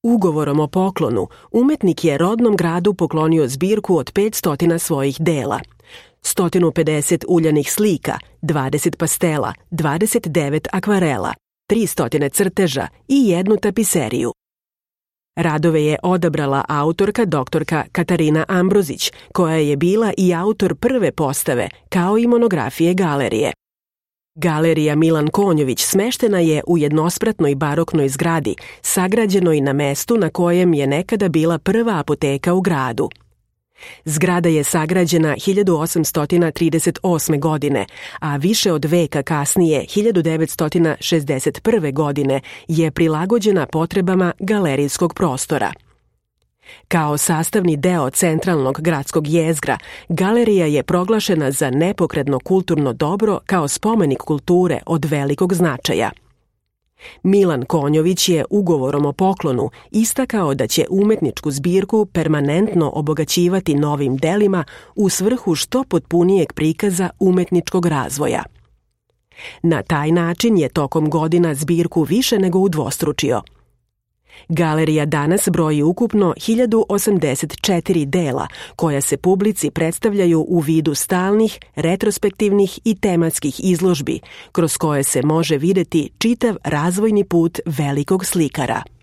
Ugovorom o poklonu, umetnik je rodnom gradu poklonio zbirku od 500 svojih dela, 150 uljanih slika, 20 pastela, 29 akvarela, 300 crteža i jednu tapiseriju. Radove je odabrala autorka doktorka Katarina Ambrozić, koja je bila i autor prve postave, kao i monografije galerije. Galerija Milan Konjović smeštena je u jednospratnoj baroknoj zgradi, sagrađenoj na mestu na kojem je nekada bila prva apoteka u gradu. Zgrada je sagrađena 1838. godine, a više od veka kasnije, 1961. godine, je prilagođena potrebama galerijskog prostora. Kao sastavni deo centralnog gradskog jezgra, galerija je proglašena za nepokretno kulturno dobro kao spomenik kulture od velikog značaja. Milan Konjović je ugovorom o poklonu istakao da će umetničku zbirku permanentno obogaćivati novim delima u svrhu što potpunijeg prikaza umetničkog razvoja. Na taj način je tokom godina zbirku više nego udvostručio. Galerija danas broji ukupno 1084 dela, koja se publici predstavljaju u vidu stalnih, retrospektivnih i tematskih izložbi, kroz koje se može videti čitav razvojni put velikog slikara.